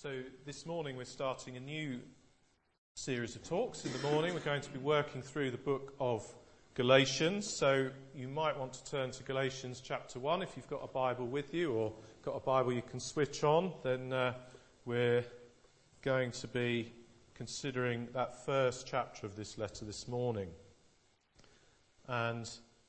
So this morning we're starting a new series of talks. In the morning we're going to be working through the book of Galatians. So you might want to turn to Galatians chapter 1 if you've got a Bible with you, or got a Bible you can switch on. Then we're going to be considering that first chapter of this letter this morning. And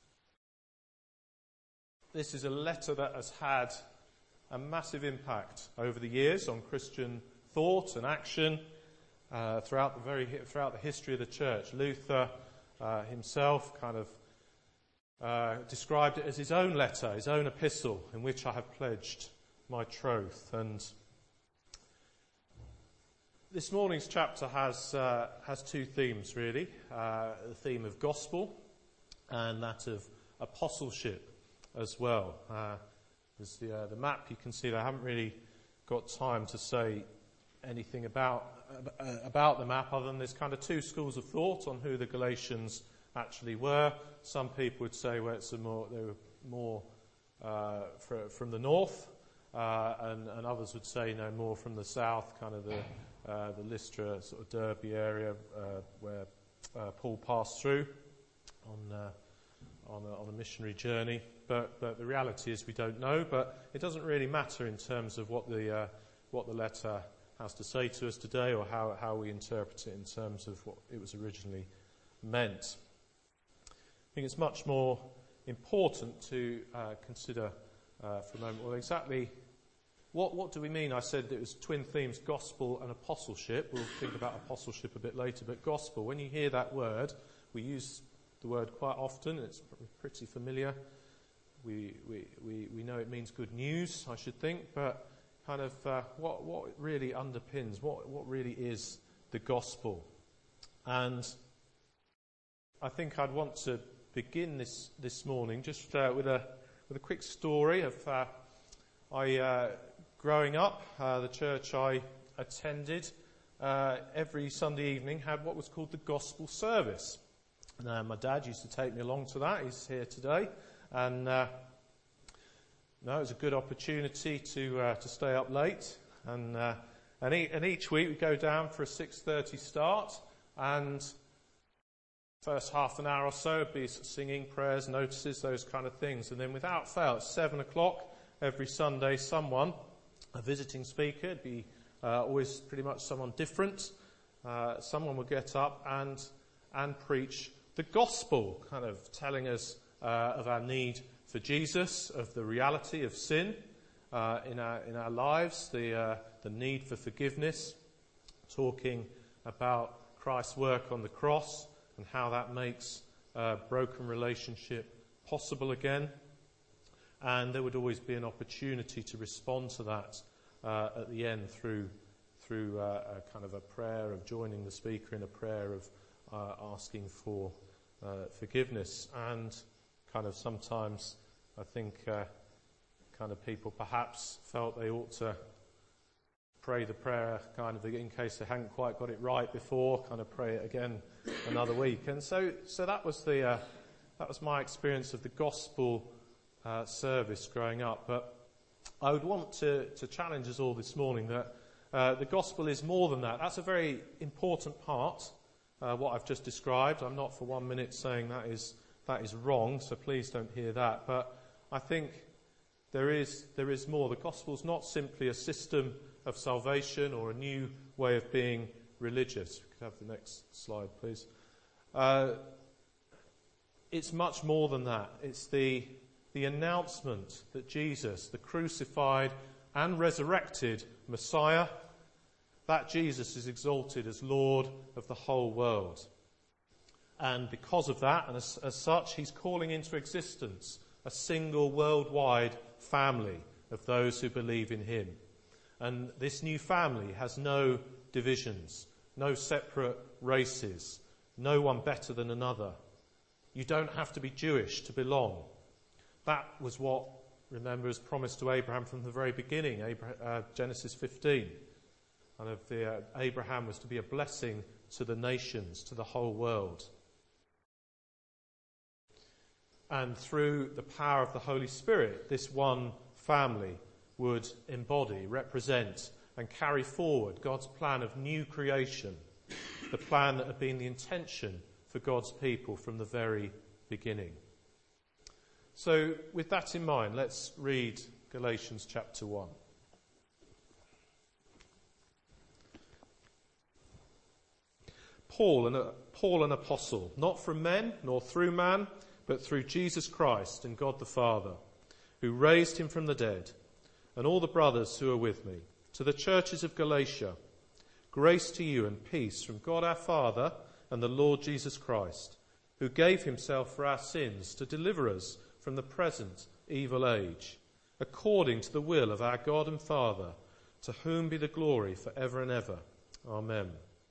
this is a letter that has had a massive impact over the years on Christian thought and action throughout the history of the church. Luther himself kind of described it as his own letter, his own epistle, in which I have pledged my troth. And this morning's chapter has two themes, really: the theme of gospel and that of apostleship as well. There's the map you can see there. I haven't really got time to say anything about the map, other than there's kind of two schools of thought on who the Galatians actually were. Some people would say they were more from the north, and others would say no, more from the south, kind of the Lystra, sort of Derby area where Paul passed through on a missionary journey. But the reality is we don't know. But it doesn't really matter in terms of what the letter has to say to us today, or how we interpret it in terms of what it was originally meant. I think it's much more important to consider for a moment, well, exactly what do we mean? I said it was twin themes, gospel and apostleship. We'll think about apostleship a bit later, but gospel, when you hear that word, we use the word quite often. It's pretty familiar. We know it means good news, I should think, but kind of what really underpins, what really is the gospel. And I think I'd want to begin this morning just with a quick story of growing up. The church I attended every Sunday evening had what was called the gospel service. And my dad used to take me along to that. He's here today. And it was a good opportunity to stay up late. And each week we go down for a 6:30 start, and first half an hour or so would be singing, prayers, notices, those kind of things. And then without fail, at 7 o'clock every Sunday, someone, a visiting speaker, it'd be always pretty much someone different, someone would get up and preach the gospel, kind of telling us of our need for Jesus, of the reality of sin in our lives, the need for forgiveness, talking about Christ's work on the cross and how that makes a broken relationship possible again. And there would always be an opportunity to respond to that at the end through a kind of a prayer of joining the speaker in a prayer of asking for forgiveness. And kind of sometimes I think kind of people perhaps felt they ought to pray the prayer kind of in case they hadn't quite got it right before, kind of pray it again another week. And so that was my experience of the gospel service growing up. But I would want to challenge us all this morning that the gospel is more than that. That's a very important part, what I've just described. I'm not for 1 minute saying that is wrong, so please don't hear that. But I think there is more. The gospel's not simply a system of salvation or a new way of being religious. We could have the next slide, please. It's much more than that. It's the announcement that Jesus, the crucified and resurrected Messiah, that Jesus is exalted as Lord of the whole world. And because of that, and as such, he's calling into existence a single worldwide family of those who believe in him. And this new family has no divisions, no separate races, no one better than another. You don't have to be Jewish to belong. That was what, remember, is promised to Abraham from the very beginning, Genesis 15. And Abraham was to be a blessing to the nations, to the whole world. And through the power of the Holy Spirit, this one family would embody, represent and carry forward God's plan of new creation, the plan that had been the intention for God's people from the very beginning. So with that in mind, let's read Galatians chapter 1. Paul, an apostle, not from men nor through man, but through Jesus Christ and God the Father, who raised him from the dead, and all the brothers who are with me, to the churches of Galatia, grace to you and peace from God our Father and the Lord Jesus Christ, who gave himself for our sins to deliver us from the present evil age, according to the will of our God and Father, to whom be the glory for ever and ever. Amen.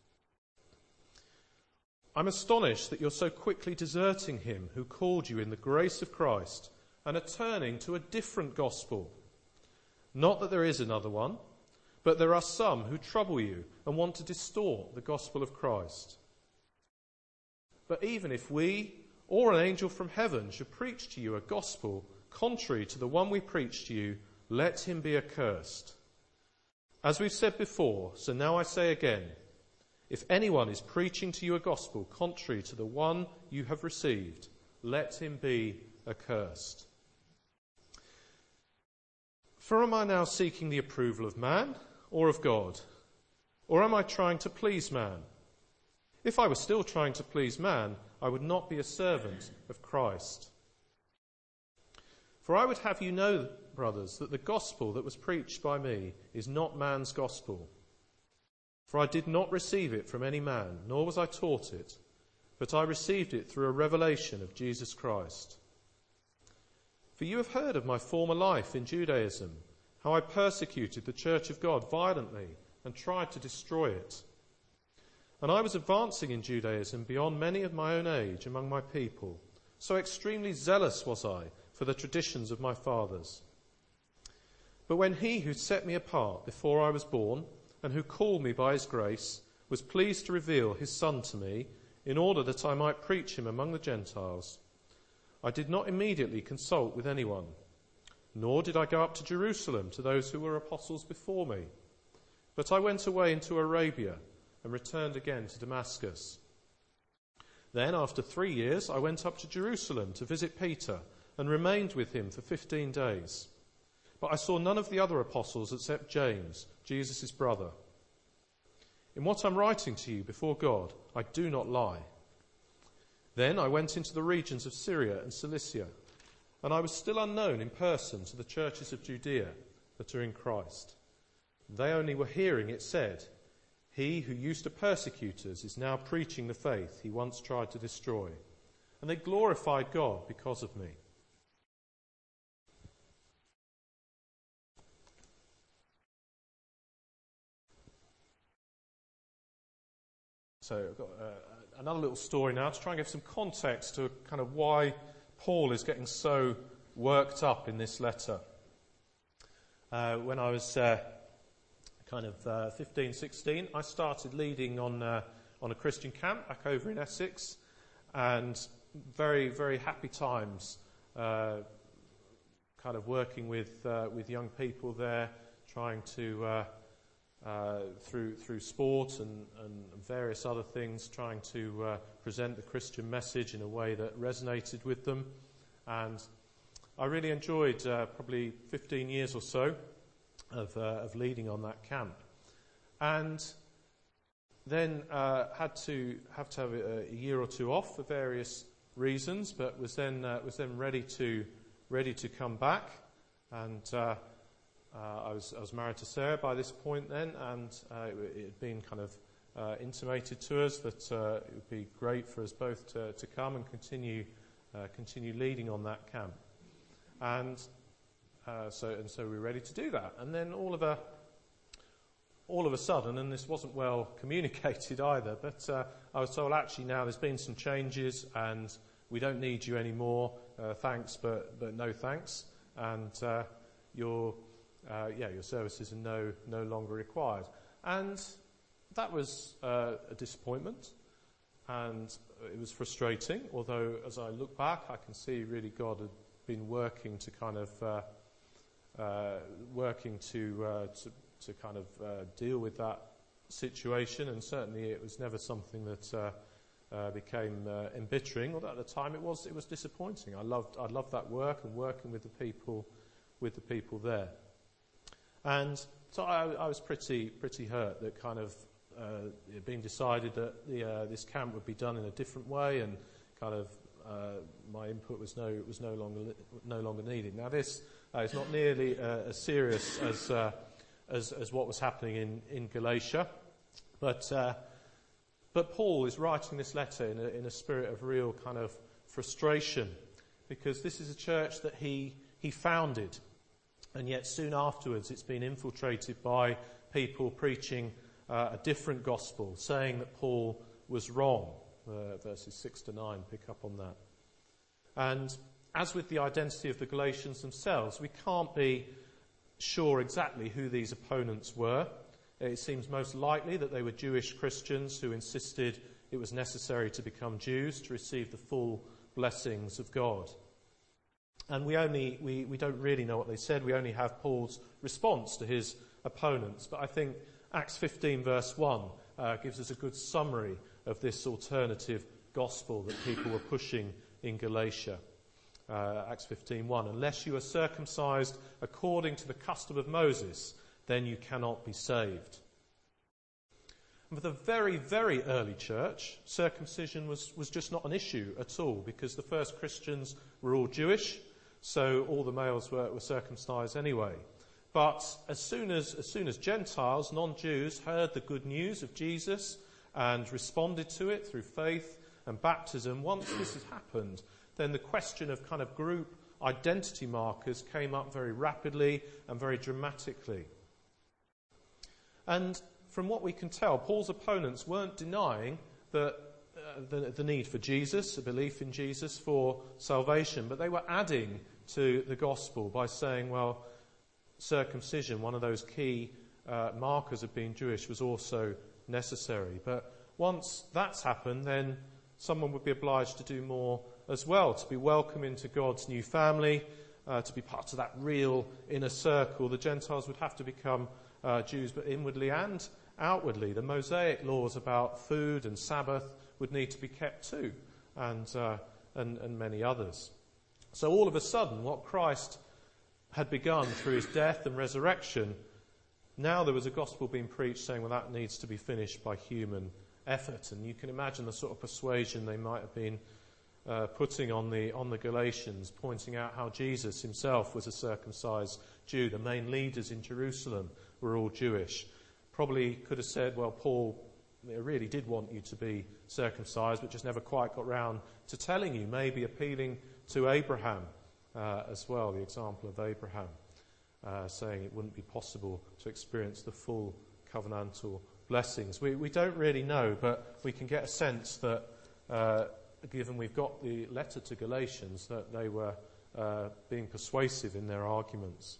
I'm astonished that you're so quickly deserting him who called you in the grace of Christ and are turning to a different gospel. Not that there is another one, but there are some who trouble you and want to distort the gospel of Christ. But even if we or an angel from heaven should preach to you a gospel contrary to the one we preach to you, let him be accursed. As we've said before, so now I say again, if anyone is preaching to you a gospel contrary to the one you have received, let him be accursed. For am I now seeking the approval of man or of God? Or am I trying to please man? If I were still trying to please man, I would not be a servant of Christ. For I would have you know, brothers, that the gospel that was preached by me is not man's gospel. For I did not receive it from any man, nor was I taught it, but I received it through a revelation of Jesus Christ. For you have heard of my former life in Judaism, how I persecuted the church of God violently and tried to destroy it. And I was advancing in Judaism beyond many of my own age among my people, so extremely zealous was I for the traditions of my fathers. But when he who set me apart before I was born, and who called me by his grace, was pleased to reveal his Son to me, in order that I might preach him among the Gentiles, I did not immediately consult with anyone, nor did I go up to Jerusalem to those who were apostles before me. But I went away into Arabia and returned again to Damascus. Then, after 3 years, I went up to Jerusalem to visit Peter and remained with him for 15 days. But I saw none of the other apostles except James, Jesus' brother. In what I'm writing to you before God, I do not lie. Then I went into the regions of Syria and Cilicia, and I was still unknown in person to the churches of Judea that are in Christ. They only were hearing it said, he who used to persecute us is now preaching the faith he once tried to destroy. And they glorified God because of me. So I've got another little story now to try and give some context to kind of why Paul is getting so worked up in this letter. When I was 15, 16, I started leading on a Christian camp back over in Essex, and very, very happy times kind of working with young people there, trying to through sport and various other things, trying to present the Christian message in a way that resonated with them. And I really enjoyed probably 15 years or so of leading on that camp. And then had to have a year or two off for various reasons, but was then ready to come back. And I was married to Sarah by this point then, and it had been kind of intimated to us that it would be great for us both to come and continue leading on that camp. And so we were ready to do that. And then all of a sudden, and this wasn't well communicated either, but I was told, actually now there's been some changes and we don't need you anymore. Thanks, but no thanks. And your services are no longer required. And that was a disappointment, and it was frustrating, although as I look back I can see really God had been working to kind of kind of deal with that situation, and certainly it was never something that became embittering. Although at the time it was disappointing. I loved that work and working with the people there, and so I was pretty hurt that kind of it had been decided that this camp would be done in a different way, and kind of my input was no longer needed. Now this is not nearly as serious as what was happening in Galatia, but Paul is writing this letter in a spirit of real kind of frustration, because this is a church that he founded, and yet soon afterwards it's been infiltrated by people preaching a different gospel, saying that Paul was wrong. Verses 6 to 9 pick up on that. And as with the identity of the Galatians themselves, we can't be sure exactly who these opponents were. It seems most likely that they were Jewish Christians who insisted it was necessary to become Jews to receive the full blessings of God. And we don't really know what they said. We only have Paul's response to his opponents. But I think Acts 15 verse 1 gives us a good summary of this alternative gospel that people were pushing in Galatia. Acts 15:1, unless you are circumcised according to the custom of Moses, then you cannot be saved. And for the very, very early church, circumcision was just not an issue at all, because the first Christians were all Jewish, so all the males were circumcised anyway. But as soon as Gentiles, non-Jews, heard the good news of Jesus and responded to it through faith and baptism, once this had happened, then the question of kind of group identity markers came up very rapidly and very dramatically. And from what we can tell, Paul's opponents weren't denying that the need for Jesus, a belief in Jesus for salvation, but they were adding to the gospel by saying, well, circumcision, one of those key markers of being Jewish, was also necessary. But once that's happened, then someone would be obliged to do more as well, to be welcome into God's new family, to be part of that real inner circle. The Gentiles would have to become Jews, but inwardly and outwardly. The Mosaic laws about food and Sabbath would need to be kept too, and many others. So all of a sudden, what Christ had begun through his death and resurrection, now there was a gospel being preached saying, well, that needs to be finished by human effort. And you can imagine the sort of persuasion they might have been putting on the Galatians, pointing out how Jesus himself was a circumcised Jew. The main leaders in Jerusalem were all Jewish. Probably could have said, well, Paul really did want you to be circumcised, but just never quite got round to telling you, maybe appealing to Abraham as well, the example of Abraham, saying it wouldn't be possible to experience the full covenantal blessings. We don't really know, but we can get a sense that, given we've got the letter to Galatians, that they were being persuasive in their arguments.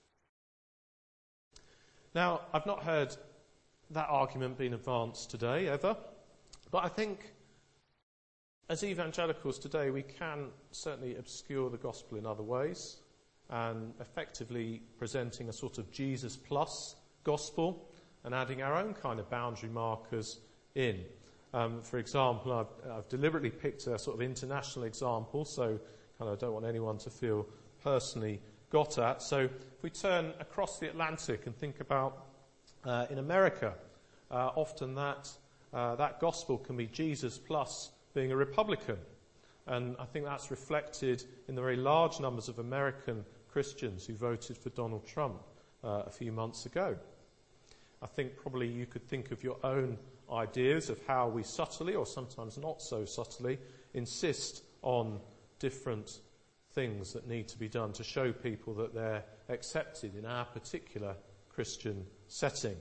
Now, I've not heard that argument being advanced today, ever, but I think as evangelicals today, we can certainly obscure the gospel in other ways, and effectively presenting a sort of Jesus plus gospel and adding our own kind of boundary markers in. For example, I've deliberately picked a sort of international example, so kind of don't want anyone to feel personally got at. So if we turn across the Atlantic and think about in America, often that gospel can be Jesus plus being a Republican. And I think that's reflected in the very large numbers of American Christians who voted for Donald Trump a few months ago. I think probably you could think of your own ideas of how we subtly, or sometimes not so subtly, insist on different things that need to be done to show people that they're accepted in our particular Christian setting.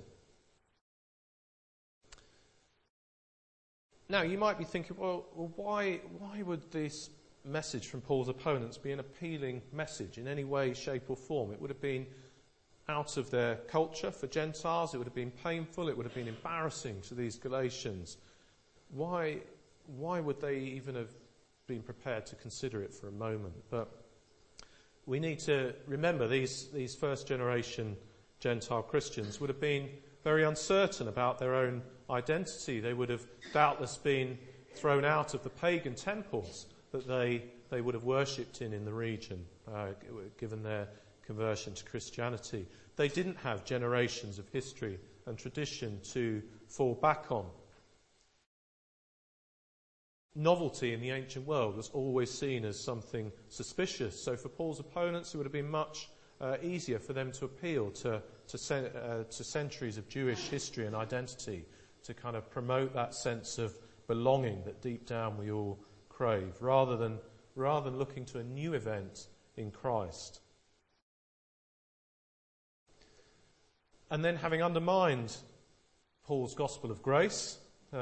Now, you might be thinking, well, why would this message from Paul's opponents be an appealing message in any way, shape or form? It would have been out of their culture for Gentiles. It would have been painful. It would have been embarrassing to these Galatians. Why would they even have been prepared to consider it for a moment? But we need to remember these first generation Gentile Christians would have been very uncertain about their own identity. They would have doubtless been thrown out of the pagan temples that they would have worshipped in the region, given their conversion to Christianity. They didn't have generations of history and tradition to fall back on. Novelty in the ancient world was always seen as something suspicious. So for Paul's opponents, it would have been much easier for them to appeal to centuries of Jewish history and identity, to kind of promote that sense of belonging that deep down we all crave, rather than looking to a new event in Christ. And then, having undermined Paul's gospel of grace,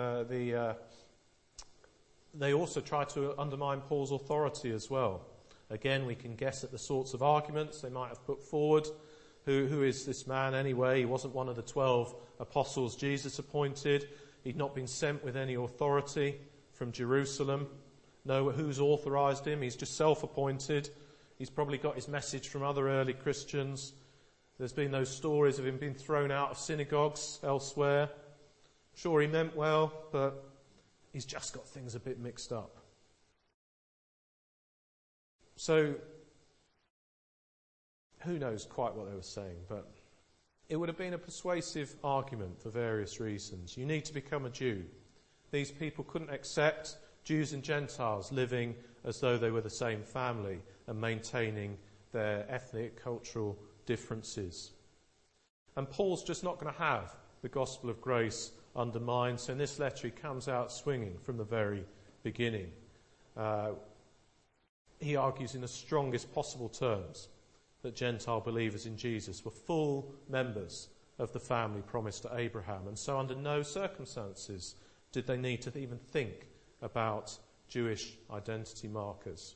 they also try to undermine Paul's authority as well. Again, we can guess at the sorts of arguments they might have put forward. Who is this man anyway? He wasn't one of the 12 apostles Jesus appointed. He'd not been sent with any authority from Jerusalem. No, who's authorized him? He's just self-appointed. He's probably got his message from other early Christians. There's been those stories of him being thrown out of synagogues elsewhere. Sure, he meant well, but he's just got things a bit mixed up. So, who knows quite what they were saying, but it would have been a persuasive argument for various reasons. You need to become a Jew. These people couldn't accept Jews and Gentiles living as though they were the same family and maintaining their ethnic, cultural differences. And Paul's just not going to have the gospel of grace undermined, so in this letter he comes out swinging from the very beginning. He argues in the strongest possible terms that Gentile believers in Jesus were full members of the family promised to Abraham, and so under no circumstances did they need to even think about Jewish identity markers.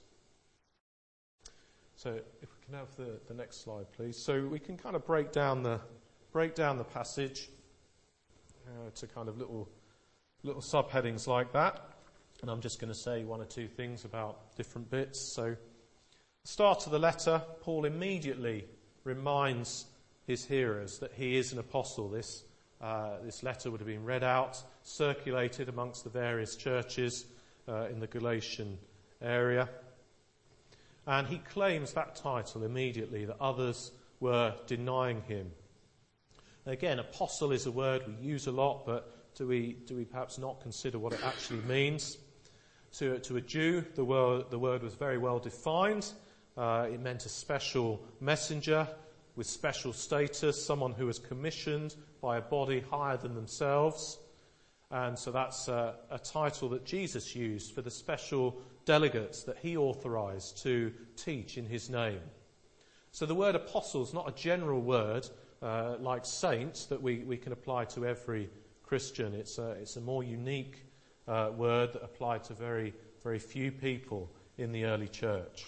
So if we can have the next slide, please. So we can kind of break down the passage to kind of little subheadings like that. And I'm just going to say one or two things about different bits. So, start of the letter, Paul immediately reminds his hearers that he is an apostle. This letter would have been read out, circulated amongst the various churches in the Galatian area. And he claims that title immediately, that others were denying him. Again, apostle is a word we use a lot, but do we perhaps not consider what it actually means? To a Jew, the word was very well defined. It meant a special messenger with special status, someone who was commissioned by a body higher than themselves. And so that's a title that Jesus used for the special delegates that he authorized to teach in his name. So the word apostle is not a general word like saints that we can apply to every Christian. It's a more unique word that applied to very, very few people in the early church.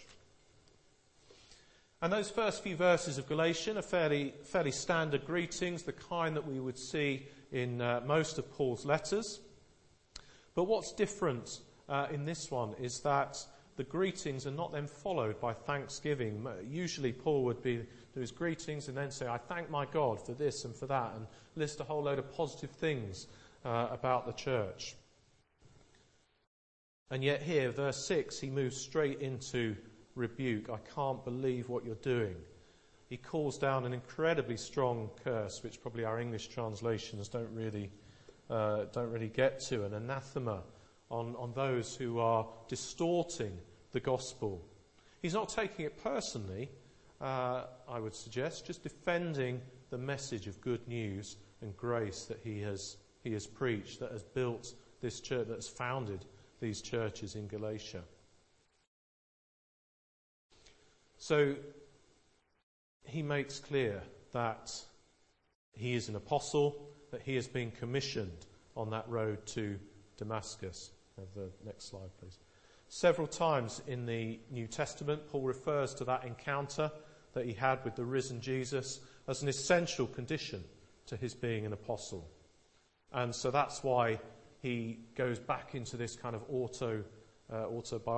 And those first few verses of Galatians are fairly standard greetings, the kind that we would see in most of Paul's letters. But what's different in this one is that the greetings are not then followed by thanksgiving. Usually Paul would do his greetings and then say, I thank my God for this and for that, and list a whole load of positive things about the church. And yet here, verse 6, he moves straight into rebuke. I can't believe what you're doing. He calls down an incredibly strong curse, which probably our English translations don't really get to, an anathema on those who are distorting the gospel. He's not taking it personally, I would suggest, just defending the message of good news and grace that he has preached, that has built this church, that has founded these churches in Galatia. So he makes clear that he is an apostle, that he has been commissioned on that road to Damascus. Have the next slide, please. Several times in the New Testament, Paul refers to that encounter that he had with the risen Jesus as an essential condition to his being an apostle. And so that's why he goes back into this kind of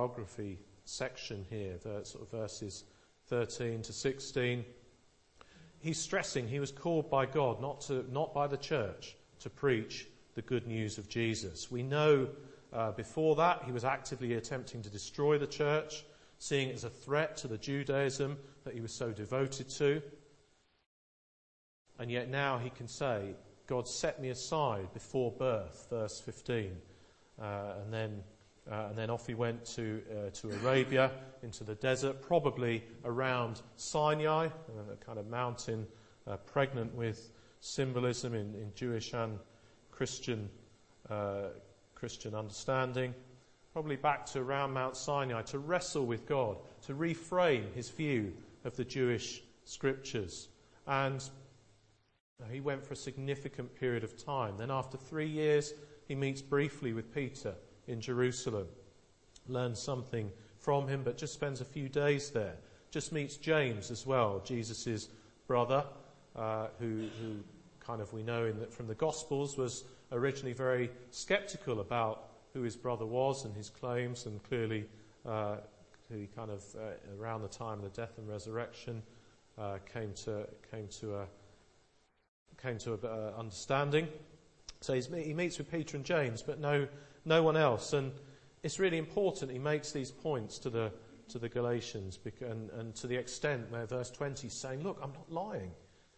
autobiography section here, the sort of verses 13 to 16. he's stressing he was called by God, not by the church, to preach the good news of Jesus. We know before that he was actively attempting to destroy the church, seeing it as a threat to the Judaism that he was so devoted to. And yet now he can say, God set me aside before birth, verse 15. And then off he went to Arabia, into the desert, probably around Sinai, a kind of mountain pregnant with symbolism in Jewish and Christian understanding. Probably back to around Mount Sinai to wrestle with God, to reframe his view of the Jewish scriptures. And he went for a significant period of time. Then after 3 years, he meets briefly with Peter in Jerusalem. Learns something from him, but just spends a few days there. Just meets James as well, Jesus' brother, who kind of we know from the Gospels was originally very sceptical about who his brother was and his claims, and clearly he kind of around the time of the death and resurrection came to understanding. So he meets with Peter and James, but no one else. And it's really important he makes these points to the Galatians, and to the extent where verse 20 is saying, look, I'm not lying.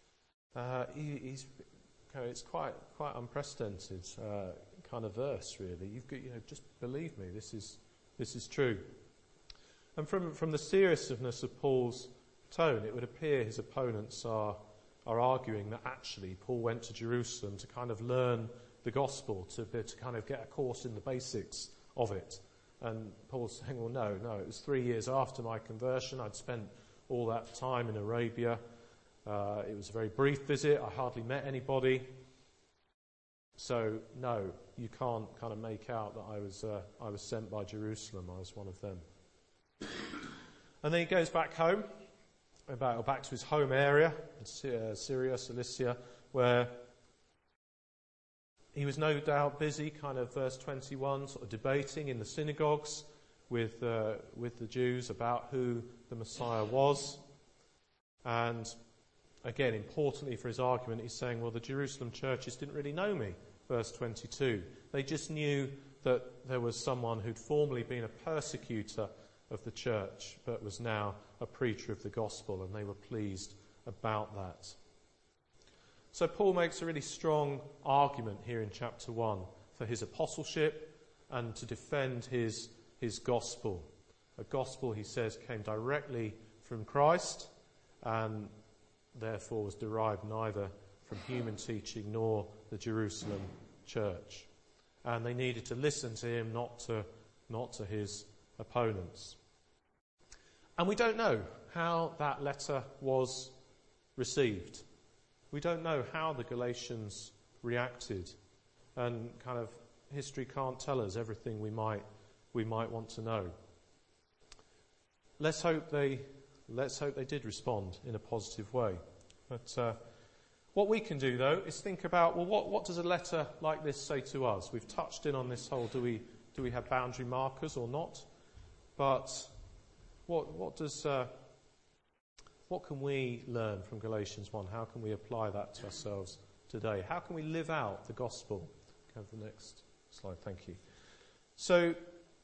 It's quite unprecedented kind of verse, really. You've got, just believe me, this is true. And from the seriousness of Paul's tone, it would appear his opponents are arguing that actually Paul went to Jerusalem to kind of learn the gospel, to kind of get a course in the basics of it. And Paul's saying, well, no, it was 3 years after my conversion. I'd spent all that time in Arabia. It was a very brief visit. I hardly met anybody. So, no, you can't kind of make out that I was sent by Jerusalem. I was one of them. And then he goes back home, back to his home area, Syria, Cilicia, where he was no doubt busy, kind of verse 21, sort of debating in the synagogues with the Jews about who the Messiah was. And again, importantly for his argument, he's saying, well, the Jerusalem churches didn't really know me, verse 22. They just knew that there was someone who'd formerly been a persecutor of the church, but was now a preacher of the gospel, and they were pleased about that. So Paul makes a really strong argument here in chapter 1 for his apostleship and to defend his gospel. A gospel, he says, came directly from Christ and therefore was derived neither from human teaching nor the Jerusalem church. And they needed to listen to him, not to his opponents. And we don't know how that letter was received. We don't know how the Galatians reacted, and kind of history can't tell us everything we might want to know. Let's hope they did respond in a positive way. But what we can do, though, is think about, well, what does a letter like this say to us? We've touched in on this whole, do we have boundary markers or not? But what can we learn from Galatians 1? How can we apply that to ourselves today? How can we live out the gospel? Have the next slide, thank you. So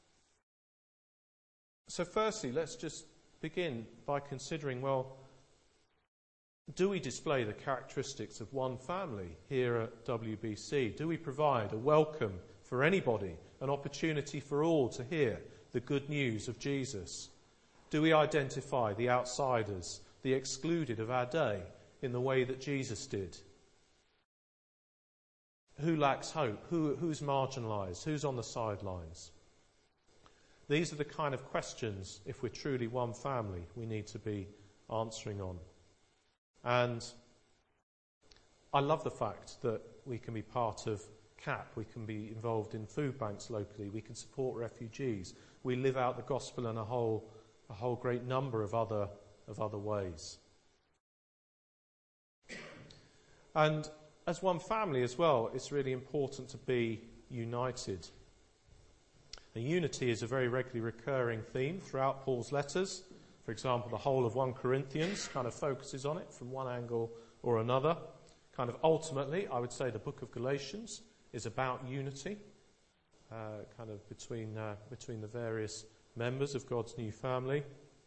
firstly, let's just begin by considering, well, do we display the characteristics of one family here at WBC? Do we provide a welcome for anybody, an opportunity for all to hear the good news of Jesus? Do we identify the outsiders, the excluded of our day, in the way that Jesus did? Who lacks hope? Who's marginalised? Who's on the sidelines? These are the kind of questions, if we're truly one family, we need to be answering on. And I love the fact that we can be part of CAP, we can be involved in food banks locally, we can support refugees, we live out the gospel in a whole great number of other ways. And as one family as well, it's really important to be united. And unity is a very regularly recurring theme throughout Paul's letters. For For example, the whole of 1 Corinthians kind of focuses on it from one angle or another. Kind of ultimately, I would say the book of Galatians is about unity, kind of between the various members of God's new family.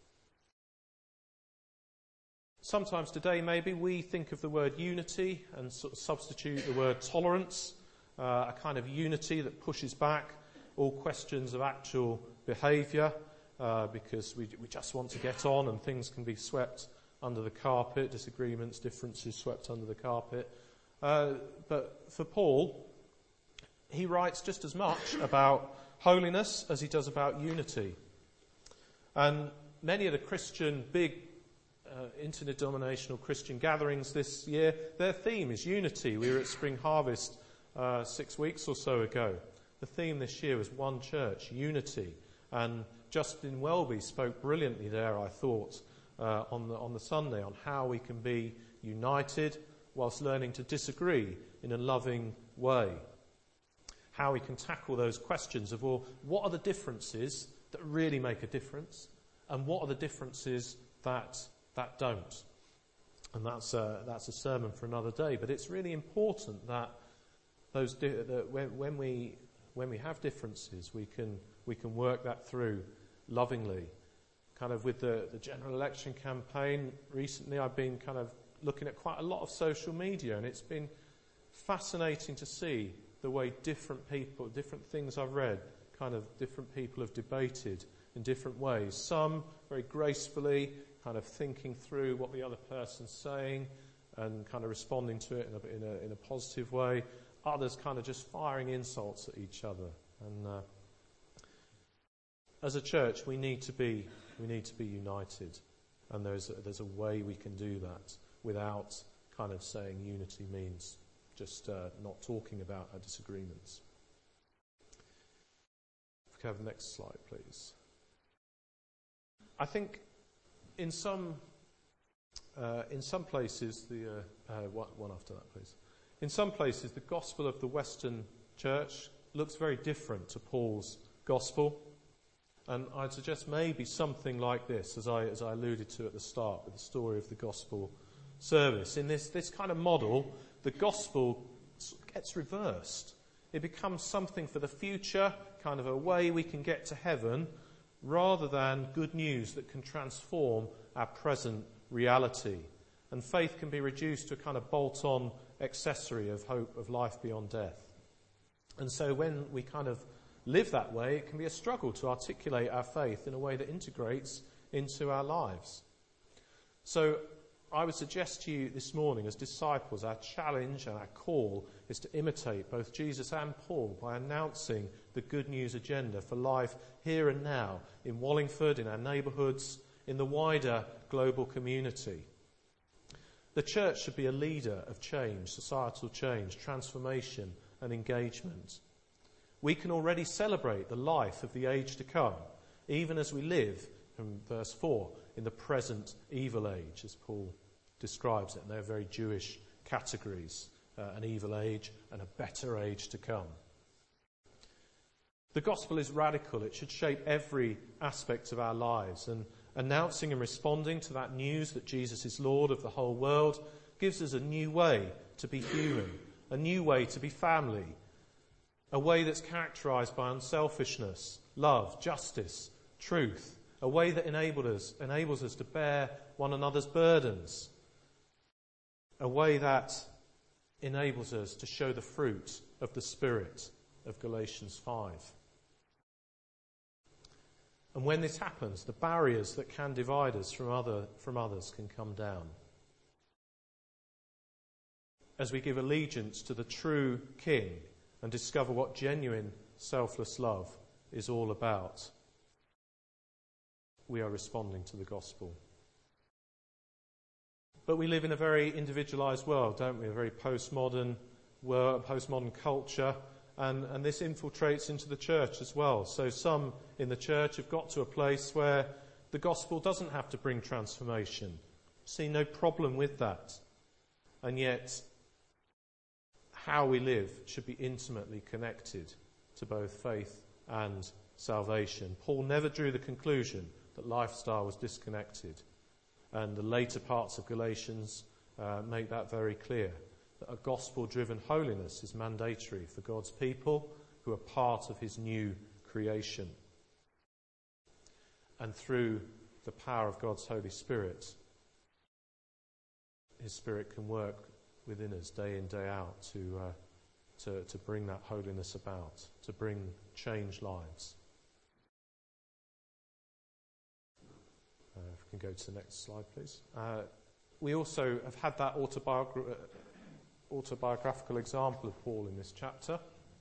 Sometimes today maybe we think of the word unity and sort of substitute the word tolerance, a kind of unity that pushes back all questions of actual behaviour, because we just want to get on and things can be swept under the carpet, disagreements, differences swept under the carpet. But for Paul, he writes just as much about holiness as he does about unity. And many of the Christian, big interdenominational Christian gatherings this year, their theme is unity. We were at Spring Harvest 6 weeks or so ago. The theme this year was one church, unity. And Justin Welby spoke brilliantly there, I thought, on the Sunday on how we can be united whilst learning to disagree in a loving way. How we can tackle those questions of, well, what are the differences that really make a difference, and what are the differences that don't? And that's a sermon for another day. But it's really important that when we have differences, we can work that through lovingly. Kind of with the general election campaign recently, I've been kind of looking at quite a lot of social media, and it's been fascinating to see the way different people, different things I've read, kind of different people have debated in different ways. Some very gracefully, kind of thinking through what the other person's saying and kind of responding to it in a positive way. Others kind of just firing insults at each other. And as a church, we need to be united, and there's a way we can do that without kind of saying unity means just not talking about our disagreements. If we could have the next slide, please. I think in some places, one after that, please. In some places, the gospel of the Western church looks very different to Paul's gospel. And I'd suggest maybe something like this, as I alluded to at the start with the story of the gospel service. In this kind of model, the gospel gets reversed. It becomes something for the future, kind of a way we can get to heaven, rather than good news that can transform our present reality. And faith can be reduced to a kind of bolt-on accessory of hope of life beyond death. And so when we kind of live that way, it can be a struggle to articulate our faith in a way that integrates into our lives. So I would suggest to you this morning, as disciples, our challenge and our call is to imitate both Jesus and Paul by announcing the good news agenda for life here and now, in Wallingford, in our neighbourhoods, in the wider global community. The church should be a leader of change, societal change, transformation and engagement. We can already celebrate the life of the age to come, even as we live, from verse 4, in the present evil age, as Paul describes it. And they're very Jewish categories, an evil age and a better age to come. The gospel is radical. It should shape every aspect of our lives. And announcing and responding to that news that Jesus is Lord of the whole world gives us a new way to be human, a new way to be family, a way that's characterised by unselfishness, love, justice, truth, a way that enables us to bear one another's burdens, a way that enables us to show the fruit of the Spirit of Galatians 5. And when this happens, the barriers that can divide us from others can come down. As we give allegiance to the true King and discover what genuine selfless love is all about, we are responding to the gospel. But we live in a very individualised world, don't we? A very postmodern world, postmodern culture, and this infiltrates into the church as well. So some in the church have got to a place where the gospel doesn't have to bring transformation. See no problem with that. And yet, how we live should be intimately connected to both faith and salvation. Paul never drew the conclusion that lifestyle was disconnected. And the later parts of Galatians make that very clear, that a gospel-driven holiness is mandatory for God's people who are part of his new creation. And through the power of God's Holy Spirit, his Spirit can work within us day in, day out to bring that holiness about, to bring changed lives. If we can go to the next slide, please. We also have had that autobiographical example of Paul in this chapter.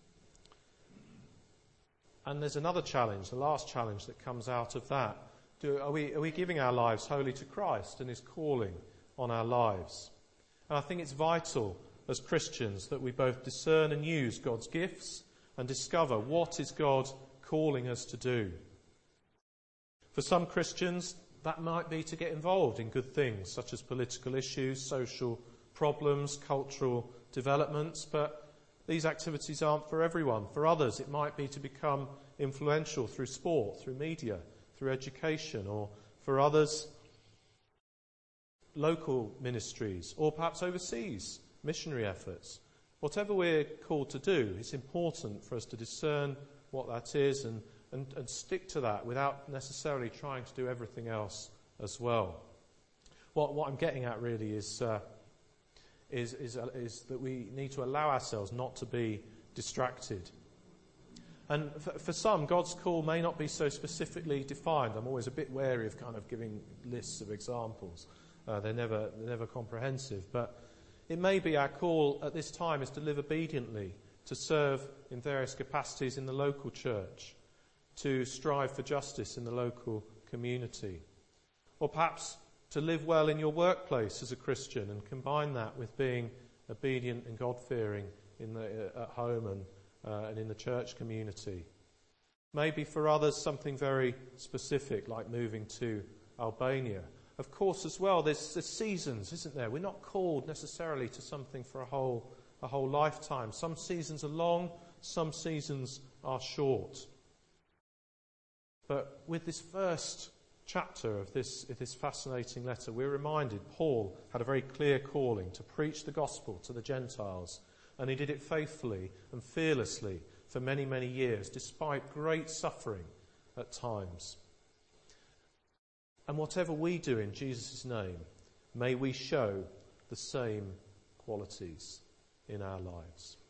And there's another challenge, the last challenge that comes out of that. Are we giving our lives wholly to Christ and his calling on our lives? And I think it's vital as Christians that we both discern and use God's gifts and discover what is God calling us to do. For some Christians, that might be to get involved in good things such as political issues, social problems, cultural developments, but these activities aren't for everyone. For others, it might be to become influential through sport, through media, through education, or for others, local ministries, or perhaps overseas missionary efforts. Whatever we're called to do, it's important for us to discern what that is and stick to that without necessarily trying to do everything else as well. What I'm getting at really is that we need to allow ourselves not to be distracted. And for some, God's call may not be so specifically defined. I'm always a bit wary of kind of giving lists of examples. They're never comprehensive. But it may be our call at this time is to live obediently, to serve in various capacities in the local church, to strive for justice in the local community, or perhaps to live well in your workplace as a Christian and combine that with being obedient and God-fearing at home and in the church community. Maybe for others something very specific like moving to Albania. Of course as well there's seasons, isn't there? We're not called necessarily to something for a whole lifetime. Some seasons are long, some seasons are short. But with this first chapter of this fascinating letter, we're reminded Paul had a very clear calling to preach the gospel to the Gentiles, and he did it faithfully and fearlessly for many, many years, despite great suffering at times. And whatever we do in Jesus' name, may we show the same qualities in our lives.